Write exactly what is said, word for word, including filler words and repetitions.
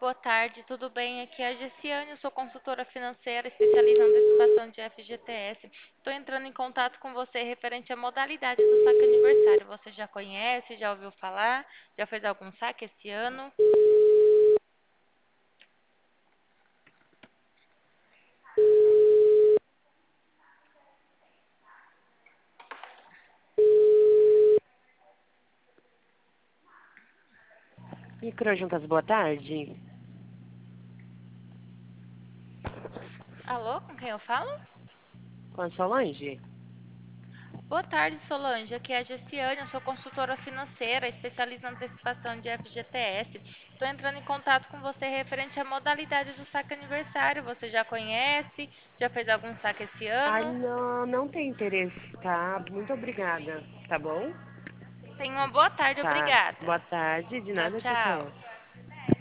boa tarde, tudo bem? Aqui é a Gessiane, eu sou consultora financeira especialista em antecipação de F G T S. Estou entrando em contato com você referente à modalidade do saque aniversário. Você já conhece, já ouviu falar? Já fez algum saque esse ano? Microjuntas, boa tarde. Alô, com quem eu falo? Com a Solange? Boa tarde, Solange. Aqui é a Gessiane, eu sou consultora financeira especialista em antecipação de F G T S. Estou entrando em contato com você referente à modalidade do saque aniversário. Você já conhece? Já fez algum saque esse Ai, ano? não, não tem interesse, tá? Muito obrigada, tá bom? Tenha uma boa tarde, Tá. obrigada. Boa tarde, de Tchau, nada, tchau, tchau. tchau.